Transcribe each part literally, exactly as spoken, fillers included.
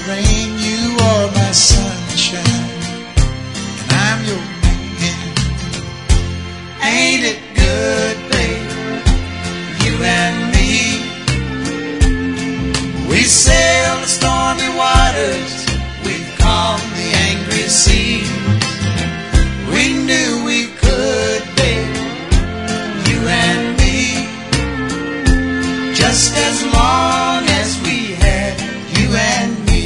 rain, you are my sunshine, and I'm your man. Ain't it good, babe, you and me? We sail the stormy waters, we calm the angry seas. We knew we could, babe, you and me, just as long as we had you and me.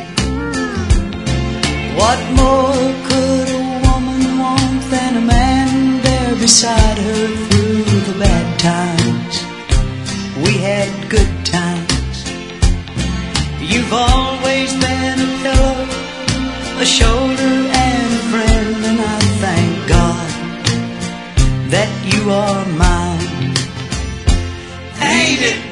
What more could a woman want than a man there beside her through the bad times? We had good times. You've always been a pillow, a shoulder and a friend, and I thank God that you are mine. Ain't it